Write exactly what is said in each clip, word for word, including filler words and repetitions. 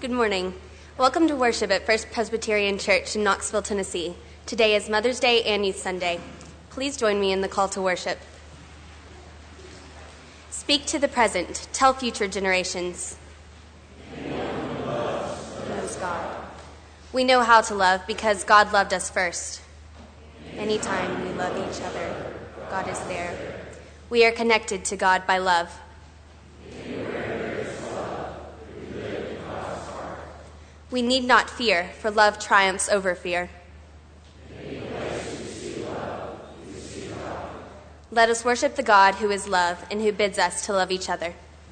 Good morning. Welcome to worship at First Presbyterian Church in Knoxville, Tennessee. Today is Mother's Day and Youth Sunday. Please join me in the call to worship. Speak to the present. Tell future generations. Knows God. We know how to love because God loved us first. Anytime we love each other, God is there. We are connected to God by love. We need not fear, for love triumphs over fear. Let us worship the God who is love and who bids us to love each other.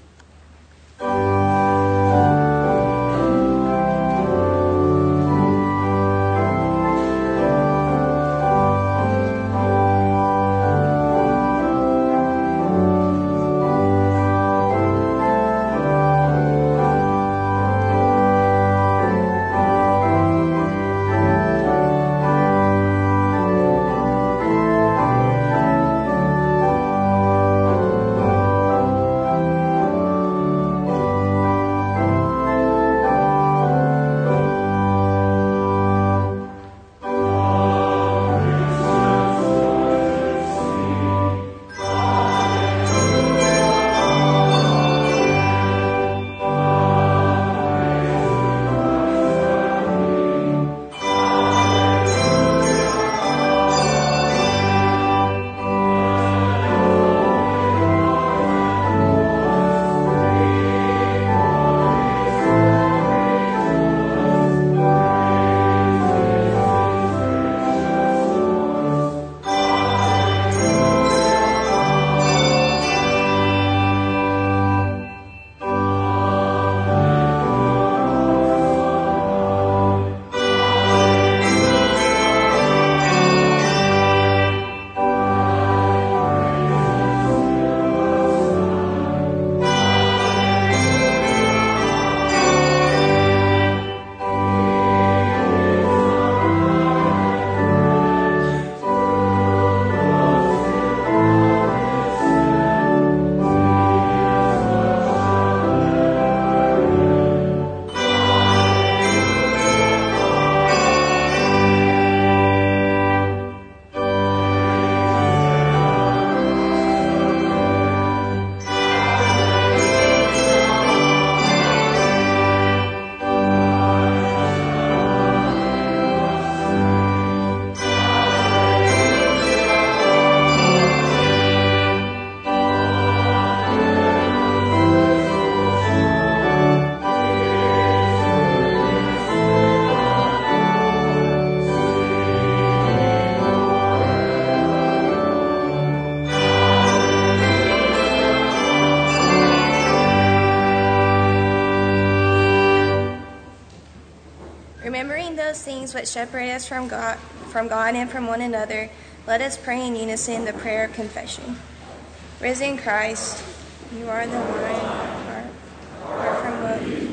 Which separate us from God, from God and from one another, let us pray in unison the prayer of confession. Risen Christ, you are the wine, apart from what we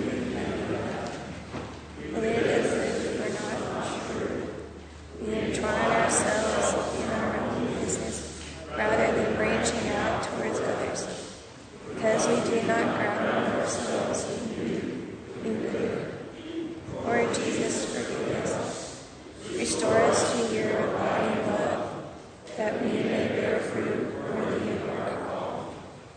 live as if we're not. We entwine ourselves in our own business rather than branching out towards others, because we do not ground ourselves in fear. Lord Jesus, forgive us. Restore us to your abiding love, that we may bear fruit worthy of your call.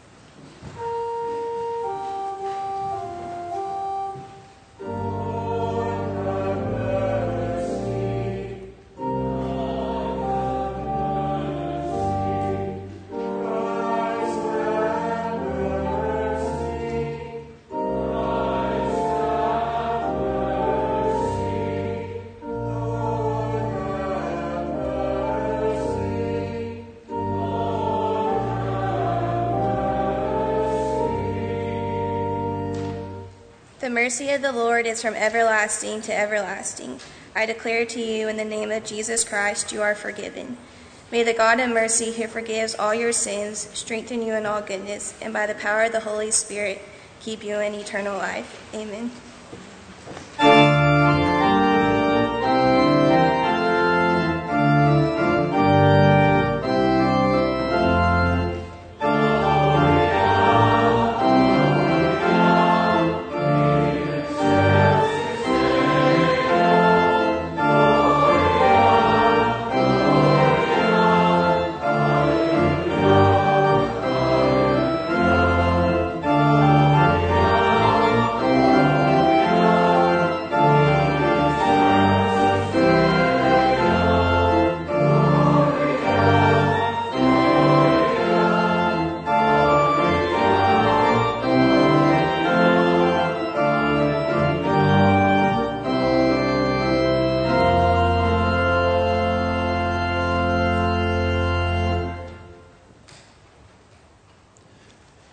The mercy of the Lord is from everlasting to everlasting. I declare to you in the name of Jesus Christ, you are forgiven. May the God of mercy, who forgives all your sins, strengthen you in all goodness, and by the power of the Holy Spirit, keep you in eternal life. Amen. Yeah.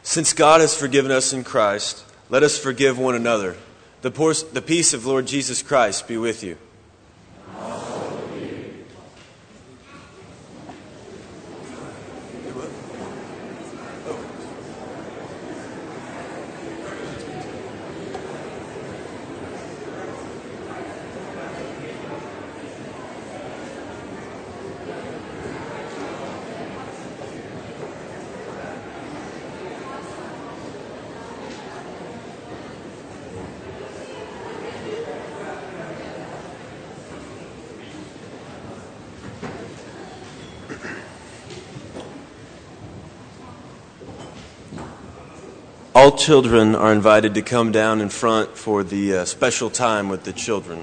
Since God has forgiven us in Christ, let us forgive one another. The, poor, the peace of Lord Jesus Christ be with you. All children are invited to come down in front for the uh, special time with the children.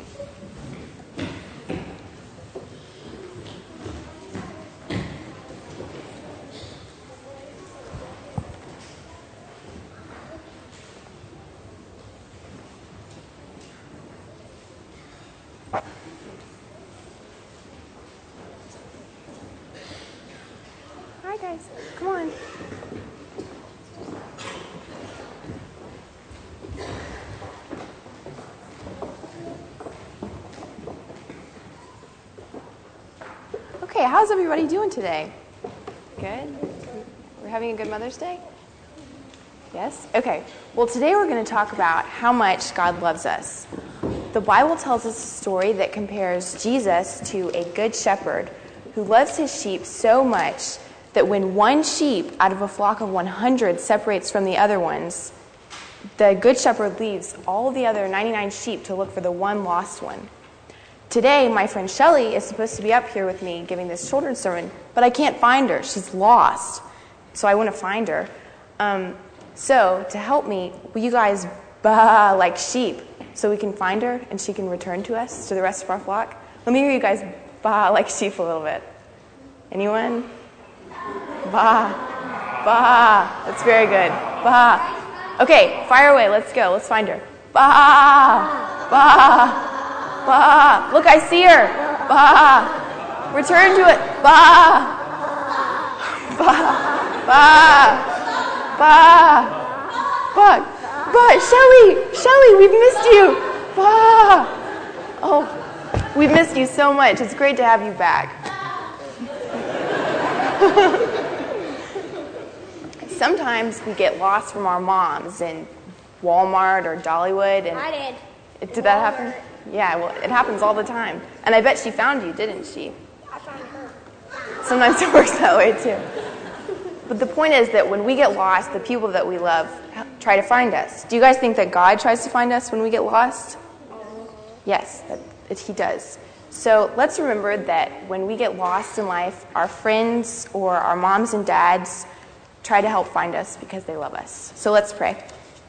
Hi guys, come on. Okay, how's everybody doing today? Good? We're having a good Mother's Day? Yes? Okay. Well, today we're going to talk about how much God loves us. The Bible tells us a story that compares Jesus to a good shepherd who loves his sheep so much that when one sheep out of a flock of one hundred separates from the other ones, the good shepherd leaves all the other ninety-nine sheep to look for the one lost one. Today, my friend Shelly is supposed to be up here with me giving this children's sermon, but I can't find her. She's lost. So I want to find her. Um, so to help me, will you guys baa like sheep so we can find her and she can return to us, to the rest of our flock? Let me hear you guys baa like sheep a little bit. Anyone? Baa. Baa. That's very good. Baa. Okay, fire away. Let's go. Let's find her. Baa. Baa. Bah! Look, I see her. Bah! Return to it. Bah! Bah! Bah! Bah! Bah! Bah! Shelly! Shelly, we've missed you. Bah! Oh, we've missed you so much. It's great to have you back. Sometimes we get lost from our moms in Walmart or Dollywood. And I did. Did that happen? Yeah, well, it happens all the time. And I bet she found you, didn't she? I found her. Sometimes it works that way, too. But the point is that when we get lost, the people that we love try to find us. Do you guys think that God tries to find us when we get lost? Yes, that, that he does. So let's remember that when we get lost in life, our friends or our moms and dads try to help find us because they love us. So let's pray.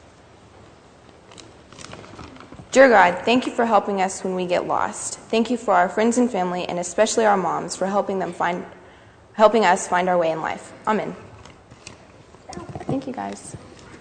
Dear God, thank you for helping us when we get lost. Thank you for our friends and family, and especially our moms, for helping them find, helping us find our way in life. Amen. Thank you, guys.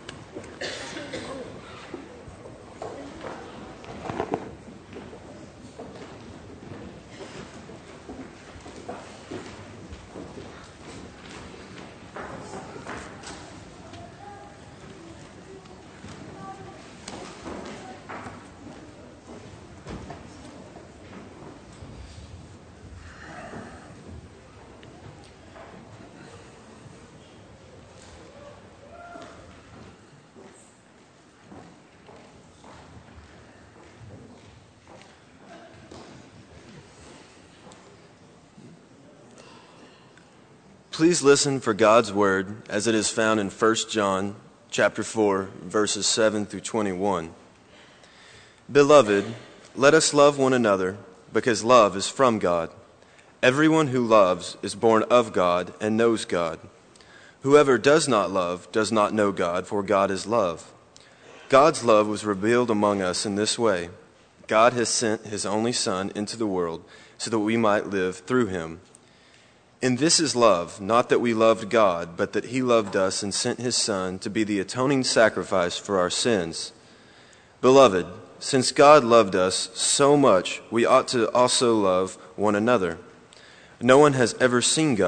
Please listen for God's word as it is found in First John chapter four, verses seven through twenty-one. Beloved, let us love one another, because love is from God. Everyone who loves is born of God and knows God. Whoever does not love does not know God, for God is love. God's love was revealed among us in this way. God has sent his only Son into the world so that we might live through him. And this is love, not that we loved God, but that he loved us and sent his Son to be the atoning sacrifice for our sins. Beloved, since God loved us so much, we ought to also love one another. No one has ever seen God.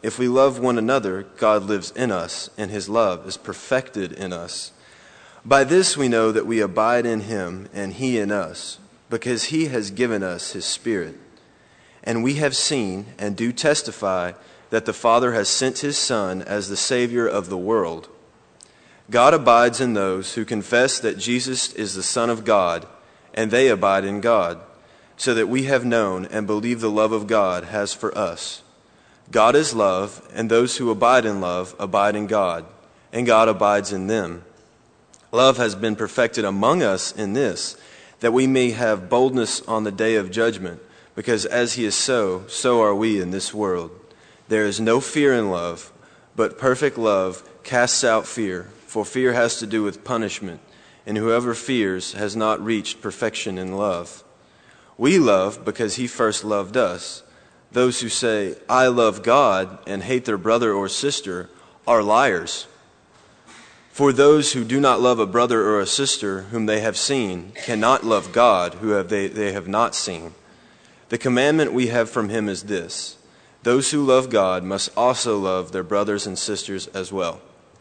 if we love one another, God lives in us, and his love is perfected in us. By this we know that we abide in him, and he in us, because he has given us his Spirit. And we have seen and do testify that the Father has sent his Son as the Savior of the world. God abides in those who confess that Jesus is the Son of God, and they abide in God, so that we have known and believe the love of God has for us. God is love, and those who abide in love abide in God, and God abides in them. Love has been perfected among us in this, that we may have boldness on the day of judgment, because as he is so, so are we in this world. There is no fear in love, but perfect love casts out fear, for fear has to do with punishment, and whoever fears has not reached perfection in love. We love because he first loved us. Those who say, I love God, and hate their brother or sister are liars. For those who do not love a brother or a sister whom they have seen cannot love God, who have they, they have not seen. The commandment we have from him is this: those who love God must also love their brothers and sisters as well.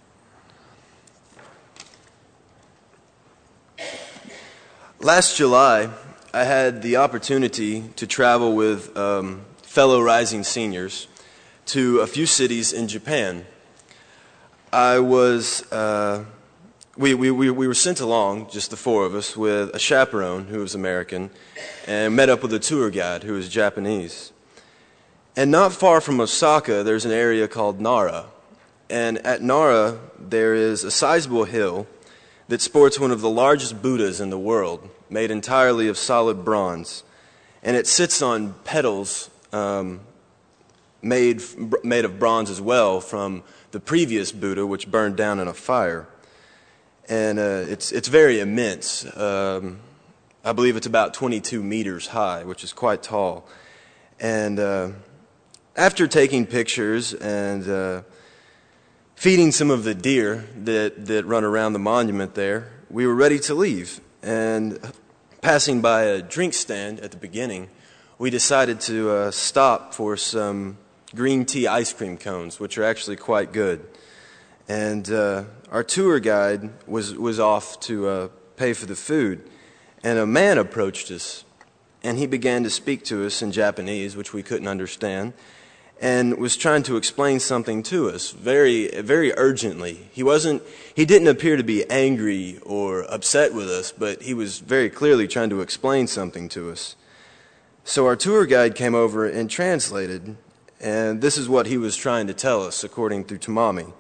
Last July, I had the opportunity to travel with um, fellow rising seniors to a few cities in Japan. I was, uh, we, we, we were sent along, just the four of us, with a chaperone who was American, and met up with a tour guide who was Japanese. And not far from Osaka, there's an area called Nara. And at Nara, there is a sizable hill that sports one of the largest Buddhas in the world, made entirely of solid bronze. And it sits on pedals um, made, made of bronze as well from the previous Buddha, which burned down in a fire. And uh, it's, it's very immense. Um, I believe it's about twenty-two meters high, which is quite tall. And uh, after taking pictures and uh, feeding some of the deer that, that run around the monument there, we were ready to leave. And passing by a drink stand at the beginning, we decided to uh, stop for some green tea ice cream cones, which are actually quite good. And uh, our tour guide was, was off to uh, pay for the food. And a man approached us, and he began to speak to us in Japanese, which we couldn't understand, and was trying to explain something to us very, very urgently. He wasn't, he didn't appear to be angry or upset with us, but he was very clearly trying to explain something to us. So our tour guide came over and translated, and this is what he was trying to tell us, according to Tamami.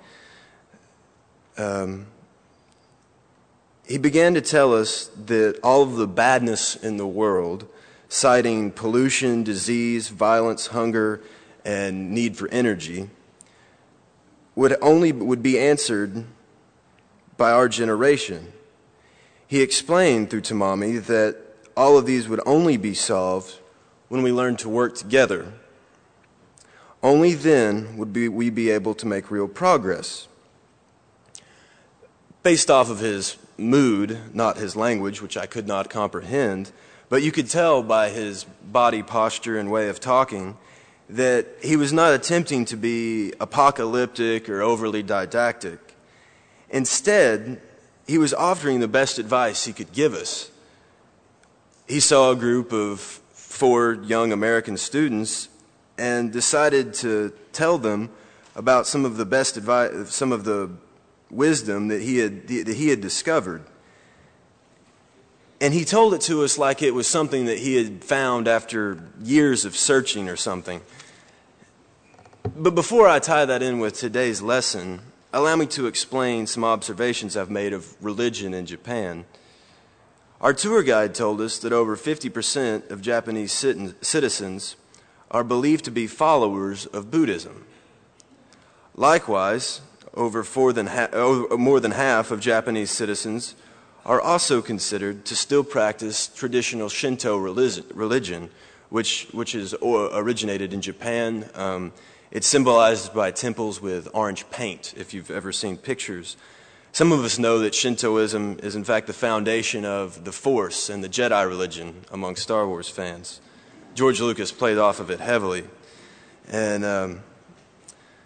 Um, he began to tell us that all of the badness in the world, citing pollution, disease, violence, hunger, and need for energy, would only would be answered by our generation. He explained through Tamami that all of these would only be solved when we learn to work together. Only then would be, we be able to make real progress. Based off of his mood, not his language, which I could not comprehend, but you could tell by his body posture and way of talking that he was not attempting to be apocalyptic or overly didactic. Instead, he was offering the best advice he could give us. He saw a group of four young American students and decided to tell them about some of the best advice, some of the wisdom that he had that he had discovered. And he told it to us like it was something that he had found after years of searching or something. But before I tie that in with today's lesson, allow me to explain some observations I've made of religion in Japan. Our tour guide told us that over fifty percent of Japanese citizens are believed to be followers of Buddhism. Likewise, over four than ha- more than half of Japanese citizens are also considered to still practice traditional Shinto religion, which which is originated in Japan. Um, it's symbolized by temples with orange paint, if you've ever seen pictures. Some of us know that Shintoism is in fact the foundation of the Force and the Jedi religion among Star Wars fans. George Lucas played off of it heavily. And um,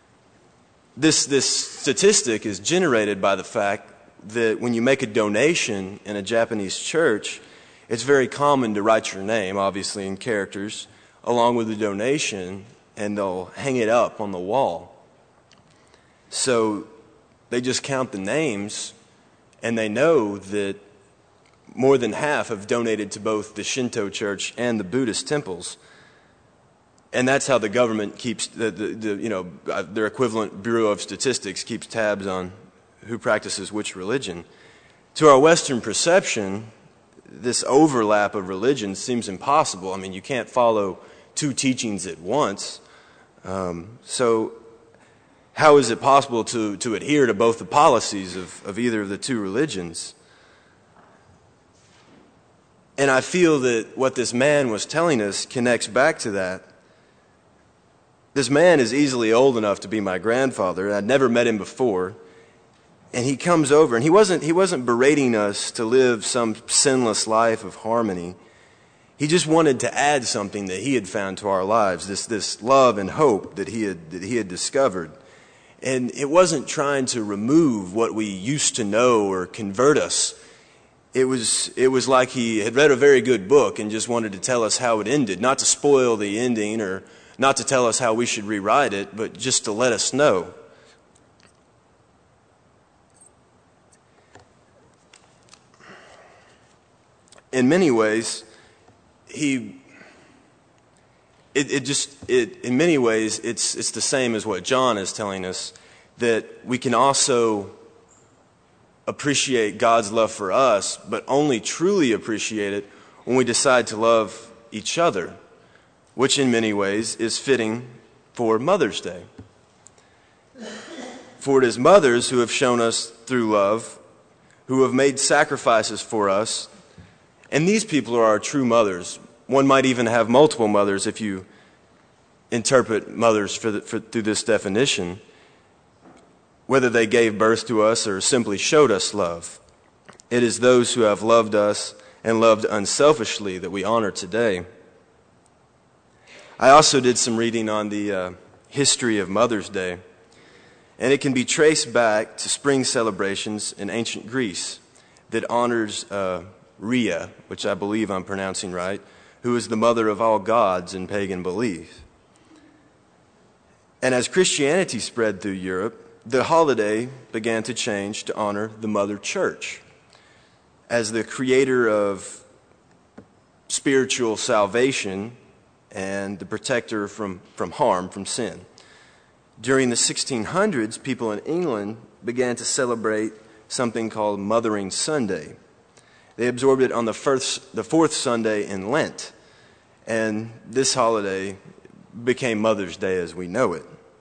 this, this statistic is generated by the fact that when you make a donation in a Japanese church, it's very common to write your name, obviously in characters, along with the donation, and they'll hang it up on the wall. So they just count the names, and they know that more than half have donated to both the Shinto church and the Buddhist temples. And that's how the government keeps, the, the, the you know, their equivalent Bureau of Statistics keeps tabs on who practices which religion. To our Western perception, this overlap of religions seems impossible. I mean, you can't follow two teachings at once. Um, so how is it possible to, to adhere to both the policies of, of either of the two religions? And I feel that what this man was telling us connects back to that. This man is easily old enough to be my grandfather. I'd never met him before. And he comes over, and he wasn't, he wasn't berating us to live some sinless life of harmony. He just wanted to add something that he had found to our lives, this, this love and hope that he had, that he had discovered. And it wasn't trying to remove what we used to know or convert us. It was, it was like he had read a very good book and just wanted to tell us how it ended, not to spoil the ending or not to tell us how we should rewrite it, but just to let us know. In many ways, he, it, it just, it, in many ways, it's, it's the same as what John is telling us, that we can also appreciate God's love for us, but only truly appreciate it when we decide to love each other, which in many ways is fitting for Mother's Day. For it is mothers who have shown us through love, who have made sacrifices for us. And these people are our true mothers. One might even have multiple mothers if you interpret mothers for the, for, through this definition, whether they gave birth to us or simply showed us love. It is those who have loved us and loved unselfishly that we honor today. I also did some reading on the uh, history of Mother's Day, and it can be traced back to spring celebrations in ancient Greece that honors uh, Rhea, which I believe I'm pronouncing right, who is the mother of all gods in pagan belief. And as Christianity spread through Europe, the holiday began to change to honor the Mother Church as the creator of spiritual salvation and the protector from, from harm, from sin. During the sixteen hundreds, people in England began to celebrate something called Mothering Sunday. They absorbed it on the first, the fourth Sunday in Lent, and this holiday became Mother's Day as we know it.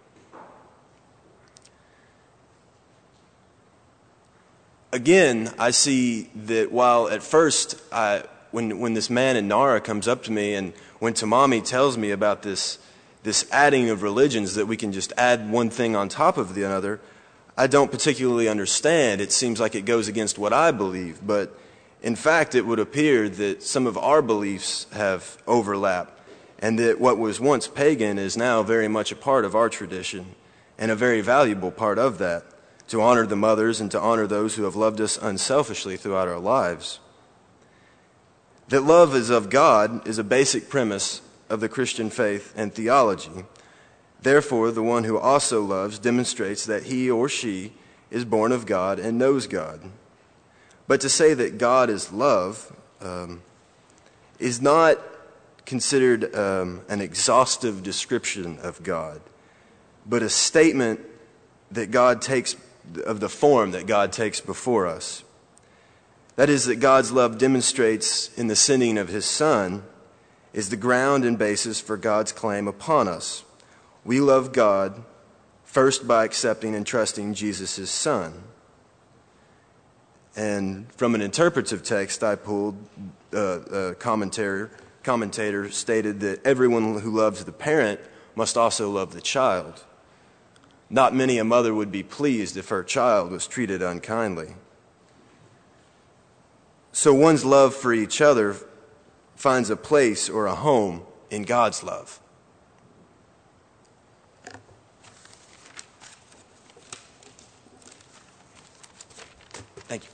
Again, I see that while at first, I, when when this man in Nara comes up to me, and when Tamami tells me about this this adding of religions, that we can just add one thing on top of the other, I don't particularly understand. It seems like it goes against what I believe, but in fact, it would appear that some of our beliefs have overlap, and that what was once pagan is now very much a part of our tradition, and a very valuable part of that, to honor the mothers and to honor those who have loved us unselfishly throughout our lives. That love is of God is a basic premise of the Christian faith and theology. Therefore, the one who also loves demonstrates that he or she is born of God and knows God. But to say that God is love um, is not considered um, an exhaustive description of God, but a statement that God takes, of the form that God takes before us. That is, that God's love demonstrates in the sending of His Son is the ground and basis for God's claim upon us. We love God first by accepting and trusting Jesus, His Son. And from an interpretive text I pulled, uh, a commentator, commentator stated that everyone who loves the parent must also love the child. Not many a mother would be pleased if her child was treated unkindly. So one's love for each other finds a place or a home in God's love. Thank you.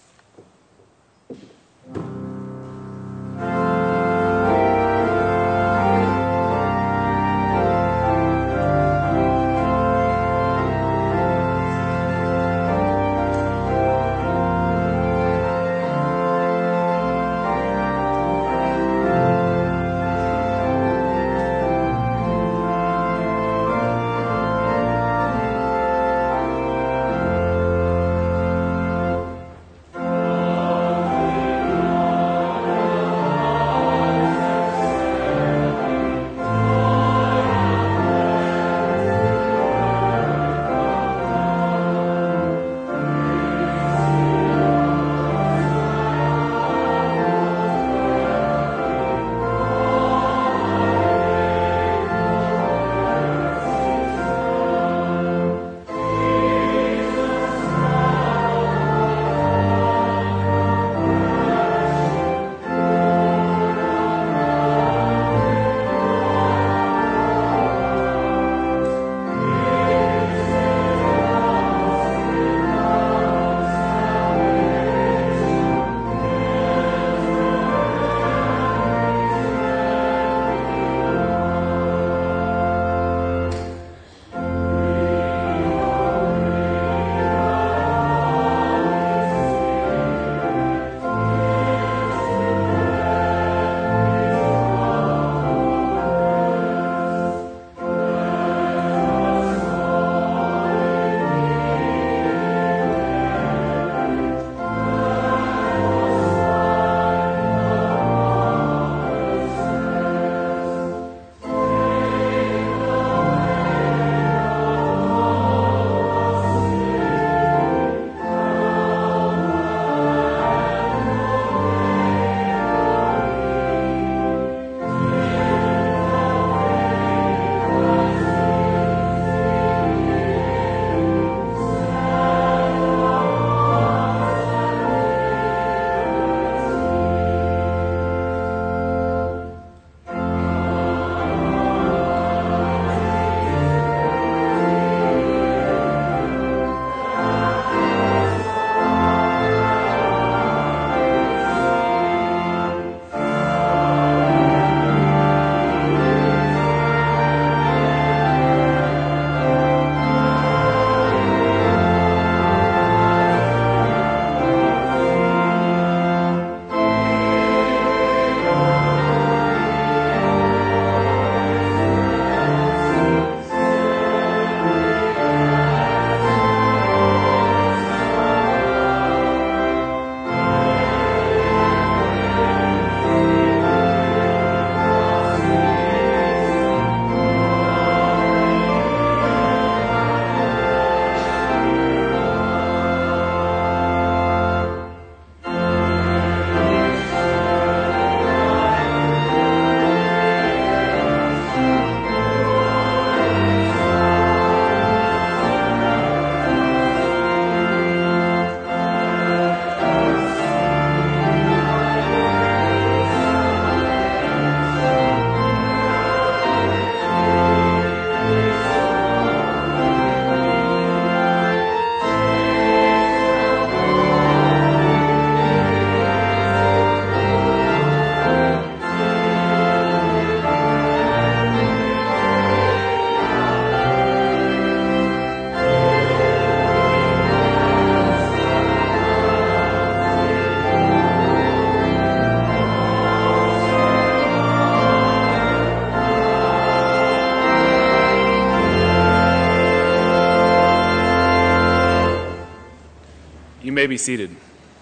You may be seated.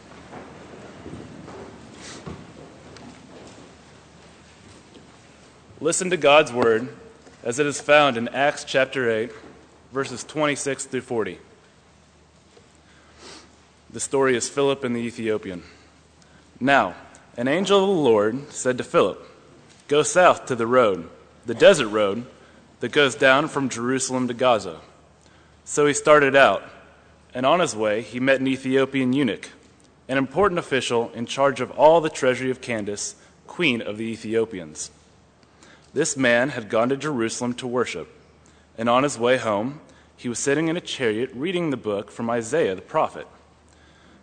Listen to God's word as it is found in Acts chapter eight, verses twenty-six through forty. The story is Philip and the Ethiopian. Now, an angel of the Lord said to Philip, "Go south to the road, the desert road, that goes down from Jerusalem to Gaza." So he started out, and on his way he met an Ethiopian eunuch, an important official in charge of all the treasury of Candace, queen of the Ethiopians. This man had gone to Jerusalem to worship, and on his way home he was sitting in a chariot reading the book from Isaiah the prophet.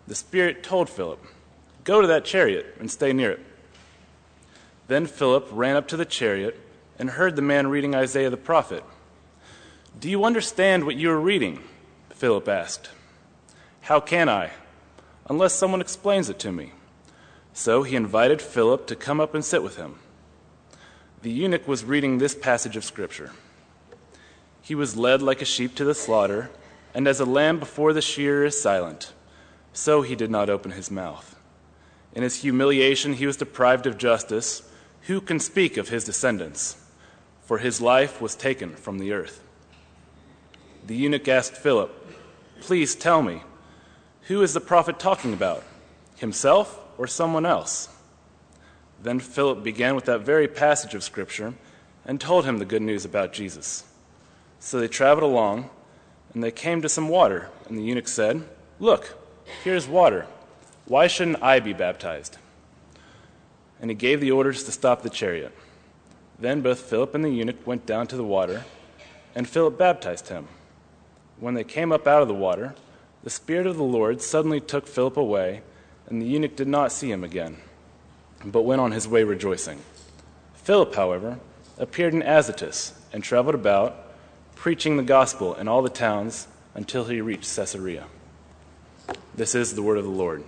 the Spirit told Philip, "Go to that chariot and stay near it." Then Philip ran up to the chariot and heard the man reading Isaiah the prophet. "Do you understand what you are reading?" Philip asked. "How can I, unless someone explains it to me?" So he invited Philip to come up and sit with him. The eunuch was reading this passage of Scripture. "He was led like a sheep to the slaughter, and as a lamb before the shearer is silent, so he did not open his mouth. In his humiliation he was deprived of justice. Who can speak of his descendants? For his life was taken from the earth." The eunuch asked Philip, "Please tell me, who is the prophet talking about, himself or someone else?" Then Philip began with that very passage of Scripture and told him the good news about Jesus. So they traveled along, and they came to some water, and the eunuch said, "Look, here's water. Why shouldn't I be baptized?" And he gave the orders to stop the chariot. Then both Philip and the eunuch went down to the water, and Philip baptized him. When they came up out of the water, the Spirit of the Lord suddenly took Philip away, and the eunuch did not see him again, but went on his way rejoicing. Philip, however, appeared in Azotus and traveled about, preaching the gospel in all the towns until he reached Caesarea. This is the word of the Lord.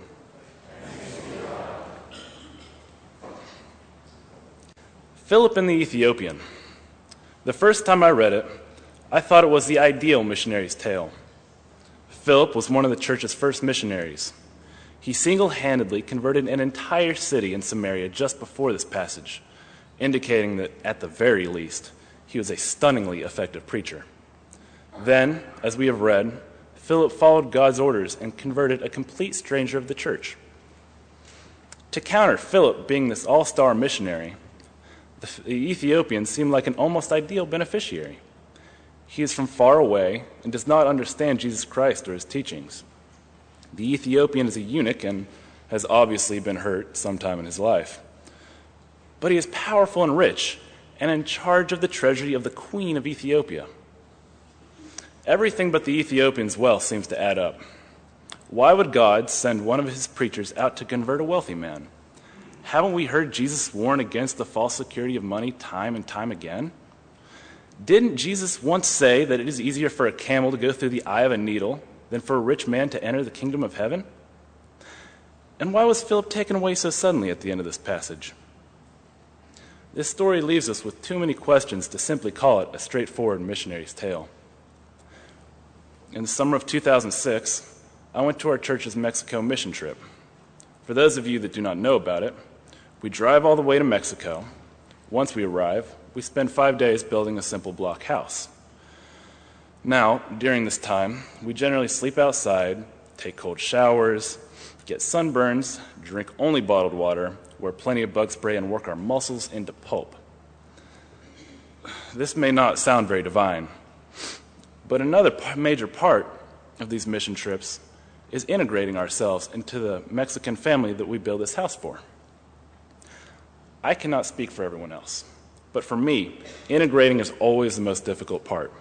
Philip and the Ethiopian. The first time I read it, I thought it was the ideal missionary's tale. Philip was one of the church's first missionaries. He single-handedly converted an entire city in Samaria just before this passage, indicating that, at the very least, he was a stunningly effective preacher. Then, as we have read, Philip followed God's orders and converted a complete stranger of the church. To counter Philip being this all-star missionary, the Ethiopian seemed like an almost ideal beneficiary. He is from far away and does not understand Jesus Christ or his teachings. The Ethiopian is a eunuch and has obviously been hurt sometime in his life. But he is powerful and rich and in charge of the treasury of the Queen of Ethiopia. Everything but the Ethiopian's wealth seems to add up. Why would God send one of his preachers out to convert a wealthy man? Haven't we heard Jesus warn against the false security of money time and time again? Didn't Jesus once say that it is easier for a camel to go through the eye of a needle than for a rich man to enter the kingdom of heaven? And why was Philip taken away so suddenly at the end of this passage? This story leaves us with too many questions to simply call it a straightforward missionary's tale. In the summer of two thousand six, I went to our church's Mexico mission trip. For those of you that do not know about it, we drive all the way to Mexico. Once we arrive, we spend five days building a simple block house. Now, during this time, we generally sleep outside, take cold showers, get sunburns, drink only bottled water, wear plenty of bug spray, and work our muscles into pulp. This may not sound very divine, but another major part of these mission trips is integrating ourselves into the Mexican family that we build this house for. I cannot speak for everyone else, but for me, integrating is always the most difficult part.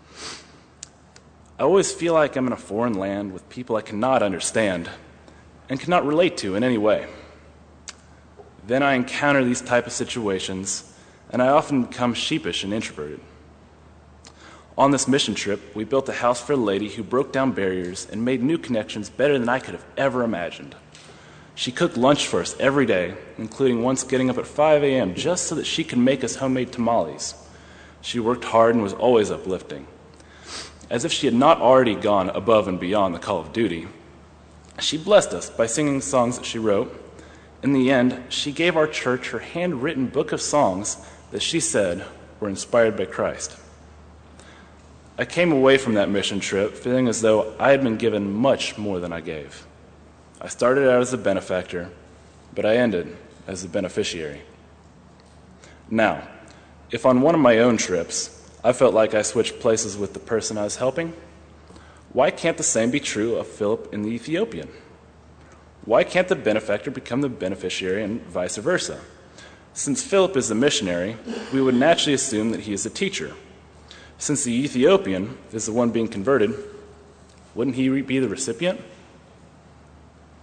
I always feel like I'm in a foreign land with people I cannot understand and cannot relate to in any way. Then I encounter these type of situations, and I often become sheepish and introverted. On this mission trip, we built a house for a lady who broke down barriers and made new connections better than I could have ever imagined. She cooked lunch for us every day, including once getting up at five a.m. just so that she could make us homemade tamales. She worked hard and was always uplifting. As if she had not already gone above and beyond the call of duty, she blessed us by singing songs that she wrote. In the end, she gave our church her handwritten book of songs that she said were inspired by Christ. I came away from that mission trip feeling as though I had been given much more than I gave. I started out as a benefactor, but I ended as a beneficiary. Now, if on one of my own trips I felt like I switched places with the person I was helping, why can't the same be true of Philip and the Ethiopian? Why can't the benefactor become the beneficiary and vice versa? Since Philip is the missionary, we would naturally assume that he is a teacher. Since the Ethiopian is the one being converted, wouldn't he be the recipient?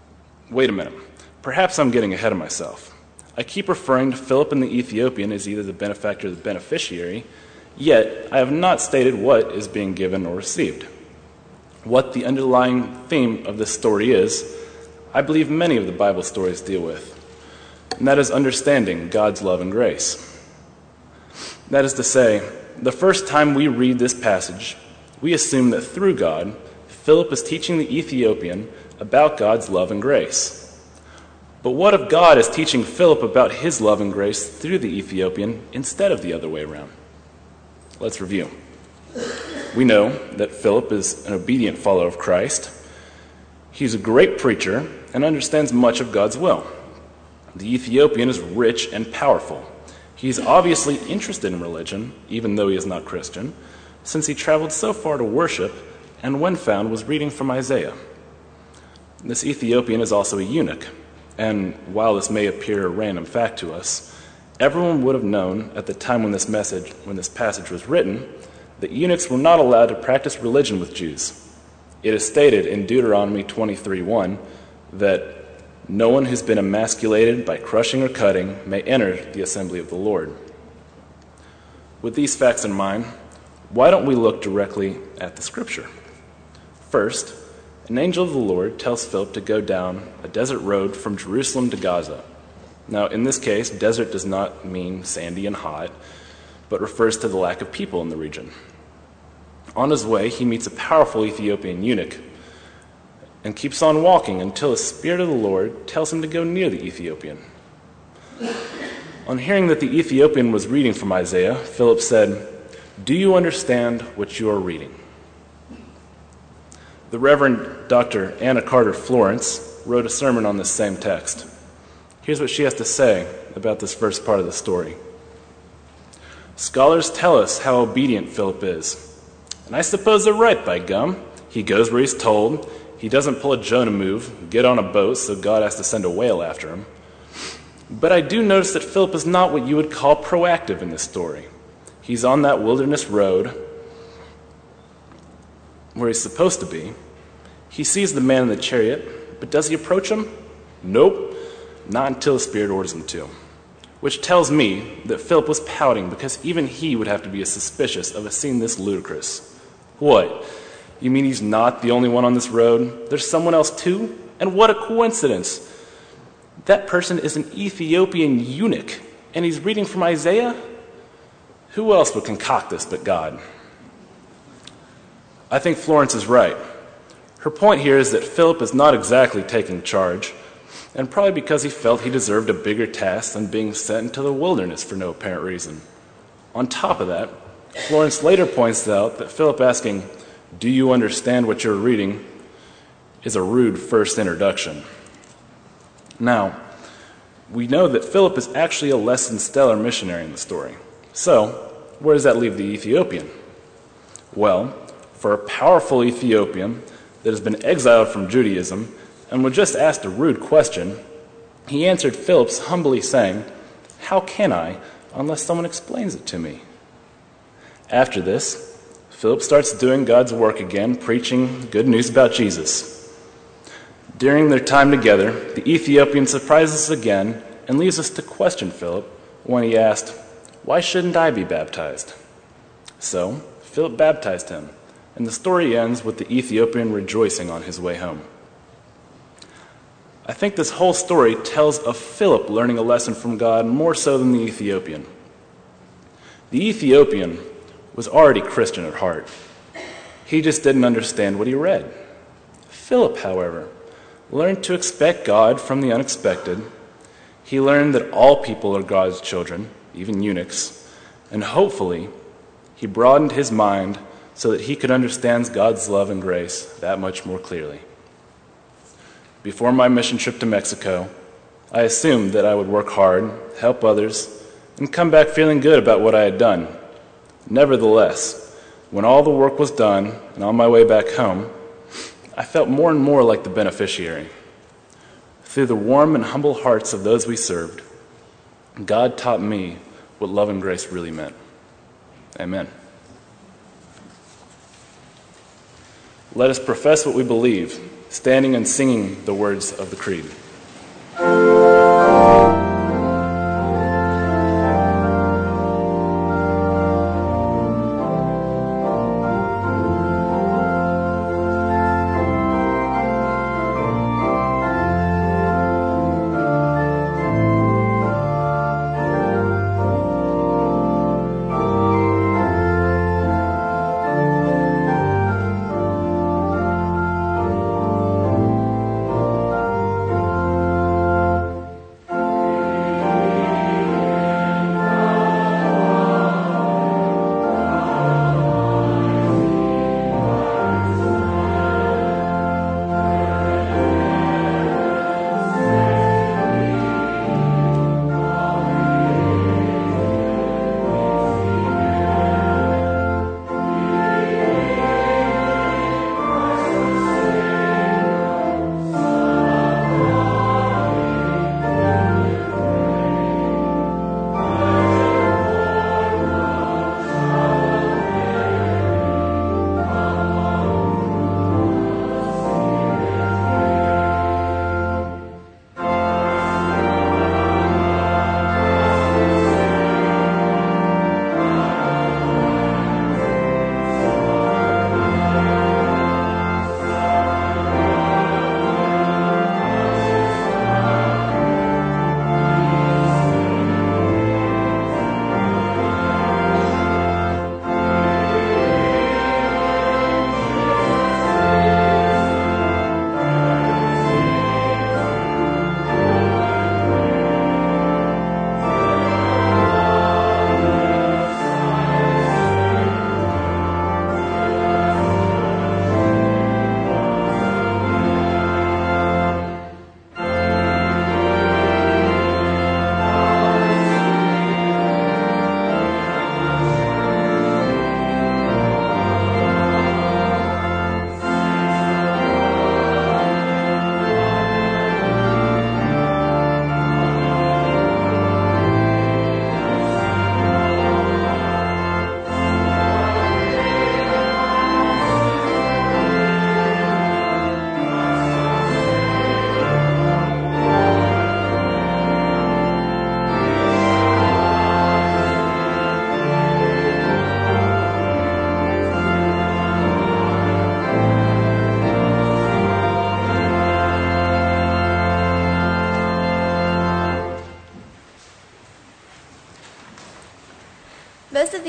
Wait a minute. Perhaps I'm getting ahead of myself. I keep referring to Philip and the Ethiopian as either the benefactor or the beneficiary, yet I have not stated what is being given or received. What the underlying theme of this story is, I believe many of the Bible stories deal with, and that is understanding God's love and grace. That is to say, the first time we read this passage, we assume that through God, Philip is teaching the Ethiopian about God's love and grace. But what if God is teaching Philip about his love and grace through the Ethiopian instead of the other way around? Let's review. We know that Philip is an obedient follower of Christ. He's a great preacher and understands much of God's will. The Ethiopian is rich and powerful. He's obviously interested in religion, even though he is not Christian, since he traveled so far to worship and when found was reading from Isaiah. This Ethiopian is also a eunuch, and while this may appear a random fact to us, everyone would have known at the time when this message, when this passage was written, that eunuchs were not allowed to practice religion with Jews. It is stated in Deuteronomy twenty-three one that no one who's been emasculated by crushing or cutting may enter the assembly of the Lord. With these facts in mind, why don't we look directly at the scripture? First, an angel of the Lord tells Philip to go down a desert road from Jerusalem to Gaza. Now, in this case, desert does not mean sandy and hot, but refers to the lack of people in the region. On his way, he meets a powerful Ethiopian eunuch and keeps on walking until the Spirit of the Lord tells him to go near the Ethiopian. On hearing that the Ethiopian was reading from Isaiah, Philip said, "Do you understand what you are reading?" The Reverend Doctor Anna Carter Florence wrote a sermon on this same text. Here's what she has to say about this first part of the story. Scholars tell us how obedient Philip is. And I suppose they're right, by gum. He goes where he's told. He doesn't pull a Jonah move, get on a boat so God has to send a whale after him. But I do notice that Philip is not what you would call proactive in this story. He's on that wilderness road where he's supposed to be. He sees the man in the chariot, but does he approach him? Nope, not until the Spirit orders him to. Which tells me that Philip was pouting because even he would have to be suspicious of a scene this ludicrous. What? You mean he's not the only one on this road? There's someone else too? And what a coincidence! That person is an Ethiopian eunuch, and he's reading from Isaiah? Who else would concoct this but God? I think Florence is right. Her point here is that Philip is not exactly taking charge, and probably because he felt he deserved a bigger task than being sent into the wilderness for no apparent reason. On top of that, Florence later points out that Philip asking, "Do you understand what you're reading?" is a rude first introduction. Now, we know that Philip is actually a less than stellar missionary in the story. So, where does that leave the Ethiopian? Well, for a powerful Ethiopian that has been exiled from Judaism and was just asked a rude question, he answered Philip's humbly saying, "How can I unless someone explains it to me?" After this, Philip starts doing God's work again, preaching good news about Jesus. During their time together, the Ethiopian surprises us again and leaves us to question Philip when he asked, "Why shouldn't I be baptized?" So, Philip baptized him, and the story ends with the Ethiopian rejoicing on his way home. I think this whole story tells of Philip learning a lesson from God more so than the Ethiopian. The Ethiopian was already Christian at heart. He just didn't understand what he read. Philip, however, learned to expect God from the unexpected. He learned that all people are God's children, even eunuchs, and hopefully he broadened his mind so that he could understand God's love and grace that much more clearly. Before my mission trip to Mexico, I assumed that I would work hard, help others, and come back feeling good about what I had done. Nevertheless, when all the work was done and on my way back home, I felt more and more like the beneficiary. Through the warm and humble hearts of those we served, God taught me what love and grace really meant. Amen. Let us profess what we believe, standing and singing the words of the Creed.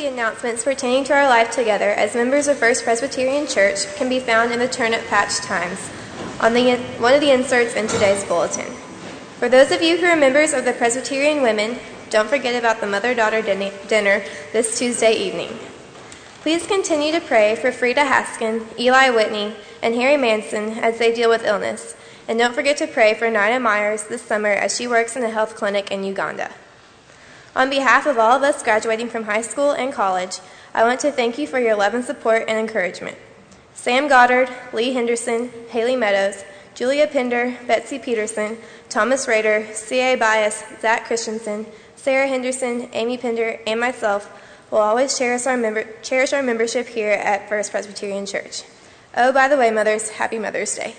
the announcements pertaining to our life together as members of First Presbyterian Church can be found in the Turnip Patch Times on the, one of the inserts in today's bulletin. For those of you who are members of the Presbyterian Women, don't forget about the mother-daughter din- dinner this Tuesday evening. Please continue to pray for Frida Haskin, Eli Whitney, and Harry Manson as they deal with illness. And don't forget to pray for Nina Myers this summer as she works in a health clinic in Uganda. On behalf of all of us graduating from high school and college, I want to thank you for your love and support and encouragement. Sam Goddard, Lee Henderson, Haley Meadows, Julia Pinder, Betsy Peterson, Thomas Rader, C A Bias, Zach Christensen, Sarah Henderson, Amy Pinder, and myself will always cherish our, member- cherish our membership here at First Presbyterian Church. Oh, by the way, mothers, happy Mother's Day.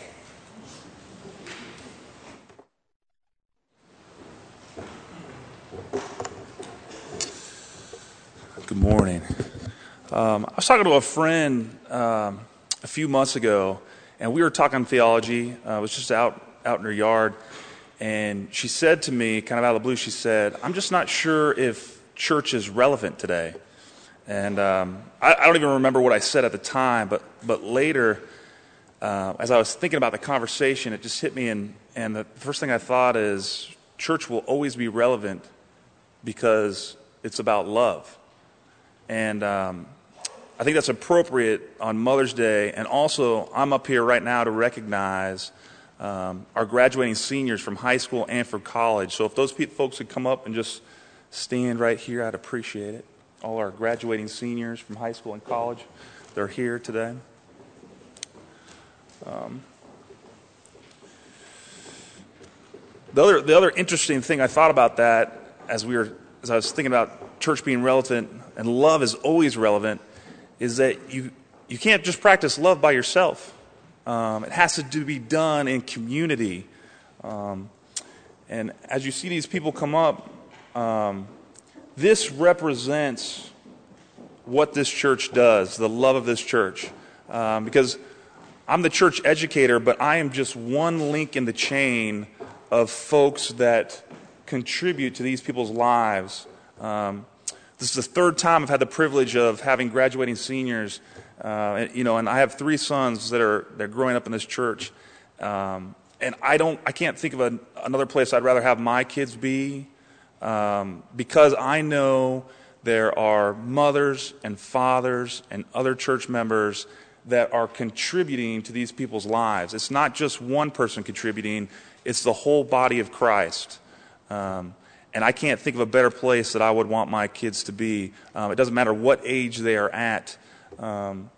Good morning. Um, I was talking to a friend um, a few months ago, and we were talking theology. Uh, I was just out, out in her yard, and she said to me, kind of out of the blue, she said, I'm just not sure if church is relevant today. And um, I, I don't even remember what I said at the time, but but later, uh, as I was thinking about the conversation, it just hit me, and, and the first thing I thought is church will always be relevant because it's about love. And um, I think that's appropriate on Mother's Day. And also, I'm up here right now to recognize um, our graduating seniors from high school and from college. So if those pe- folks would come up and just stand right here, I'd appreciate it. All our graduating seniors from high school and college, they're here today. Um, the other, the other interesting thing I thought about that as we were, as I was thinking about church being relevant, and love is always relevant, is that you you can't just practice love by yourself. Um, it has to do, be done in community. Um, and as you see these people come up, um, this represents what this church does, the love of this church. Um, because I'm the church educator, but I am just one link in the chain of folks that contribute to these people's lives. Um, this is the third time I've had the privilege of having graduating seniors, uh, you know, and I have three sons that are they're growing up in this church, um, and I don't, I can't think of a, another place I'd rather have my kids be, um, because I know there are mothers and fathers and other church members that are contributing to these people's lives. It's not just one person contributing; it's the whole body of Christ. Um, And I can't think of a better place that I would want my kids to be. Um, it doesn't matter what age they are at. Um,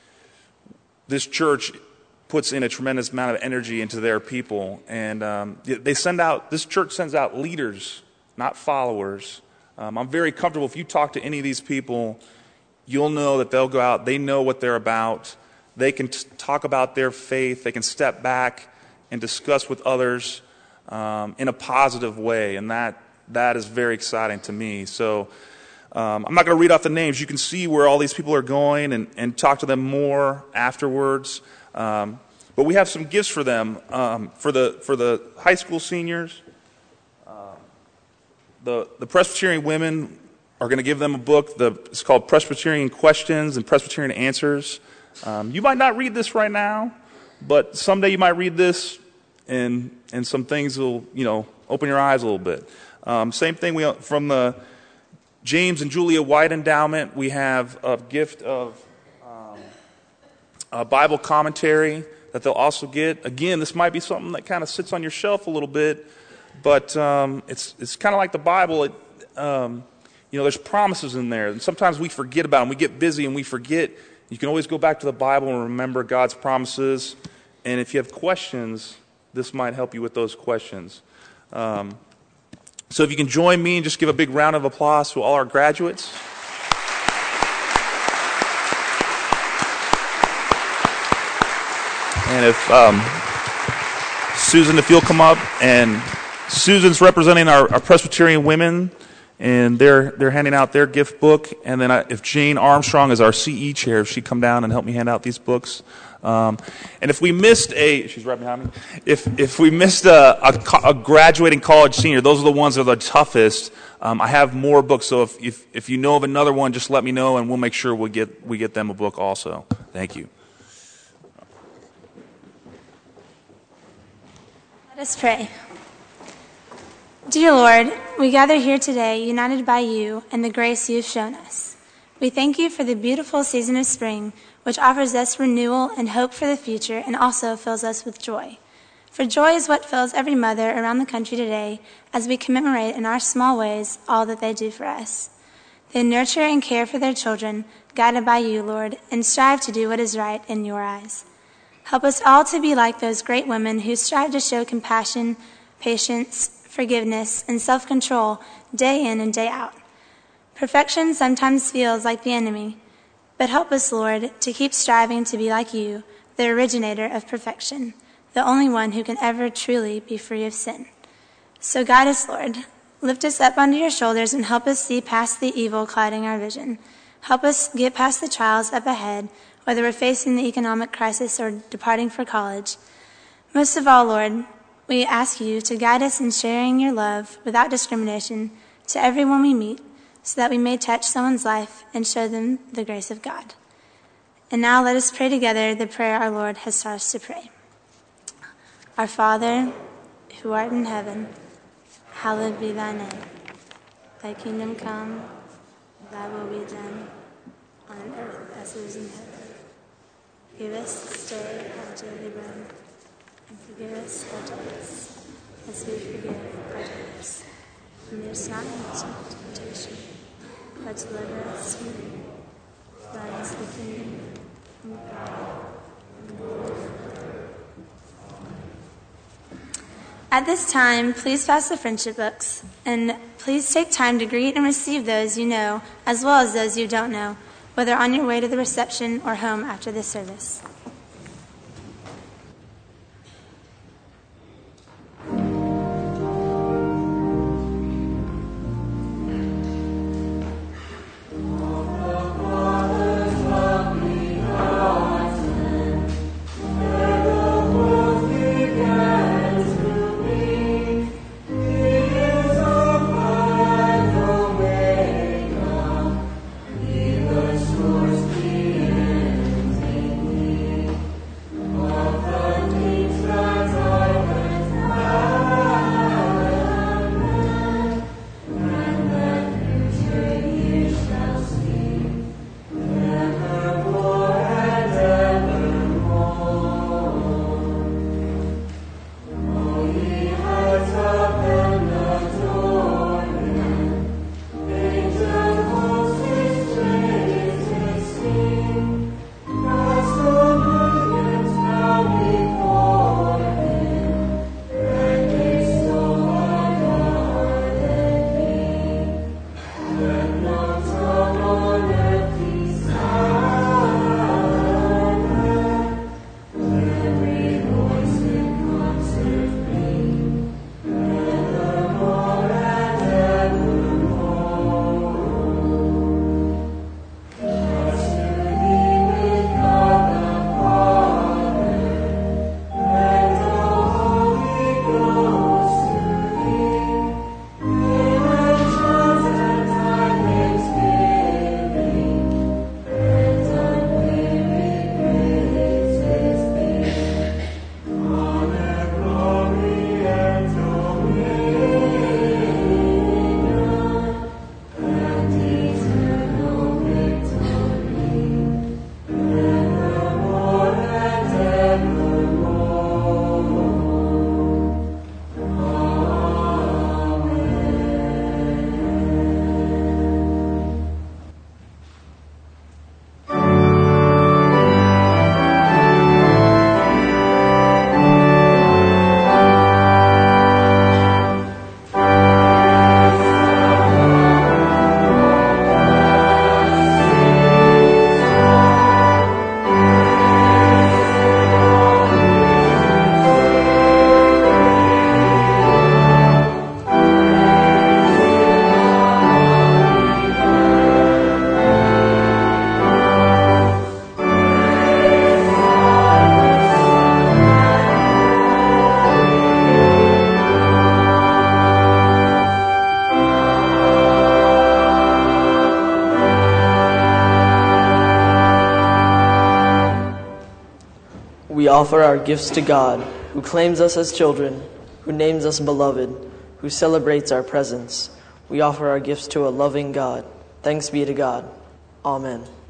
this church puts in a tremendous amount of energy into their people. And um, they send out, this church sends out leaders, not followers. Um, I'm very comfortable. If you talk to any of these people, you'll know that they'll go out. They know what they're about. They can t- talk about their faith. They can step back and discuss with others um, in a positive way. And that That is very exciting to me. So um, I'm not going to read off the names. You can see where all these people are going and, and talk to them more afterwards. Um, but we have some gifts for them. Um, for the for the high school seniors, uh, the, the Presbyterian women are going to give them a book. The, it's called Presbyterian Questions and Presbyterian Answers. Um, you might not read this right now, but someday you might read this, and and some things will, you know, open your eyes a little bit. Um, same thing we from the James and Julia White Endowment. We have a gift of um, a Bible commentary that they'll also get. Again, this might be something that kind of sits on your shelf a little bit, but um, it's it's kind of like the Bible. It, um, you know, there's promises in there, and sometimes we forget about them. We get busy and we forget. You can always go back to the Bible and remember God's promises. And if you have questions, this might help you with those questions. Um, So if you can join me and just give a big round of applause to all our graduates. And if um, Susan, if you'll come up, and Susan's representing our, our Presbyterian women, and they're they're handing out their gift book. And then I, if Jane Armstrong is our C E chair, if she'd come down and help me hand out these books. Um, and if we missed a, she's right behind me. If if we missed a, a, a graduating college senior, those are the ones that are the toughest. Um, I have more books, so if, if if you know of another one, just let me know, and we'll make sure we get we get them a book also. Thank you. Let us pray. Dear Lord, we gather here today united by you and the grace you have shown us. We thank you for the beautiful season of spring, which offers us renewal and hope for the future and also fills us with joy. For joy is what fills every mother around the country today as we commemorate in our small ways all that they do for us. They nurture and care for their children, guided by you, Lord, and strive to do what is right in your eyes. Help us all to be like those great women who strive to show compassion, patience, forgiveness, and self-control day in and day out. Perfection sometimes feels like the enemy, but help us, Lord, to keep striving to be like you, the originator of perfection, the only one who can ever truly be free of sin. So guide us, Lord. Lift us up onto your shoulders and help us see past the evil clouding our vision. Help us get past the trials up ahead, whether we're facing the economic crisis or departing for college. Most of all, Lord, we ask you to guide us in sharing your love without discrimination to everyone we meet, so that we may touch someone's life and show them the grace of God. And now let us pray together the prayer our Lord has taught us to pray. Our Father, who art in heaven, hallowed be thy name. Thy kingdom come, thy will be done, on earth as it is in heaven. Give us this day our daily bread, and forgive us our debts, as we forgive our debtors. And lead us not into temptation, but deliver us from evil. For thine is the kingdom, and the power, and the glory. At this time, please pass the friendship books, and please take time to greet and receive those you know, as well as those you don't know, whether on your way to the reception or home after this service. Source, the end, offer our gifts to God, who claims us as children, who names us beloved, who celebrates our presence. We offer our gifts to a loving God. Thanks be to God. Amen.